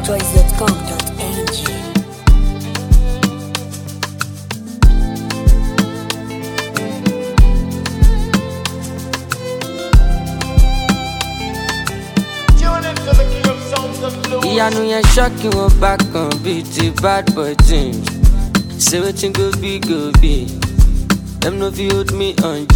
NigerChoice.com.ng. Ìyanu yẹn ṣọ́ọ̀kì wọn bá kan bíi ti bad boy team. Say wetin go be go be. Dem no fit hold me on G.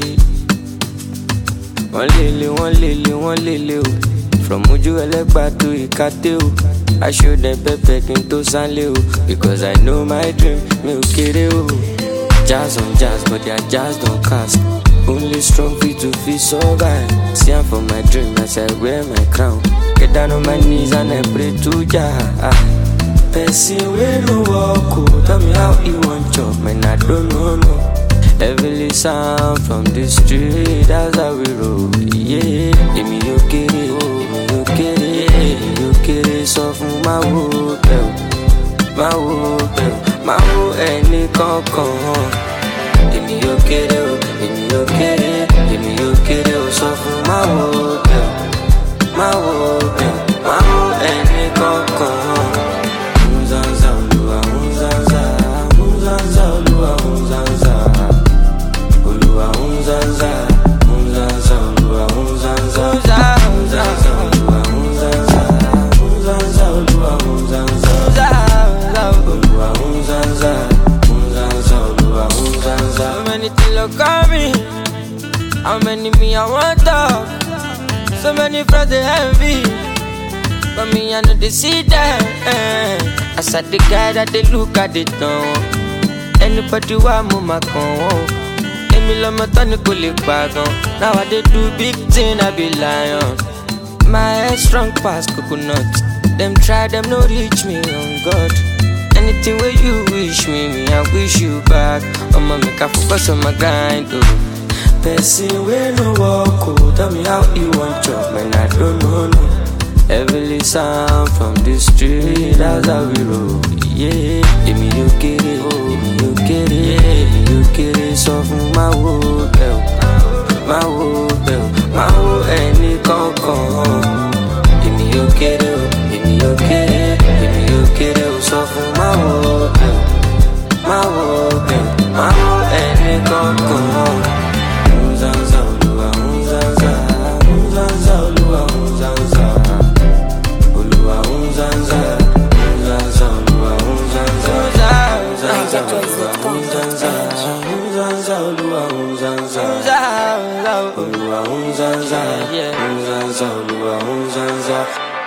Wọ́n lélẹ̀ o. From ojú ẹlẹ́gbà to ìkàtẹ́ o. I show them pepper kí n tó sánlé o. Because I know my dream, mi ò kéré o. Jazz on jazz, but their jazz don't cast. Only strong feet to feel survive. See I'm for my dream as I wear my crown. Get down on my knees and I pray to Jah. Person we no walk, tell me how he want chop, man I don't know no. Heavily sound from the street, that's how we roll. Yeah, èmi yóò kéré, sọ fún máa wo ẹni kankan. Èmi yóò kéré o, sọ fún máa wo ẹni kankan. Unzanza Olúwa, unzanza Olúwa, unzanza Olúwa, unzanza Olúwa, unzanza Olúwa, unzanza Olúwa, unzanza Olúwa, unzanza Olúwa, unzanza. How many things look at me? How many me I want talk? So many friends they envy, but me I know they see that. I said the guy that they look at it now. Anybody want move my con? Emi love my tony cool bagon. Now I they do big thing, I be lion. My head strong past coconut. Them try, them no reach me on God. Anything where you wish me, I wish you back. I'ma make a focus on my grind, oh. Person we no walk, tell me how you want chop, man I don't know no. Heavily sound from the street, that's how we roll. Yeah, èmi yóò kéré, sọ fún máa wo ẹni kankan. Èmi yóò kéré o, sọ fún máa wo ẹni kankan. Unzanza Olúwa, unzanza Olúwa, unzanza Olúwa, unzanza Olúwa, unzanza Olúwa, unzanza Olúwa, unzanza.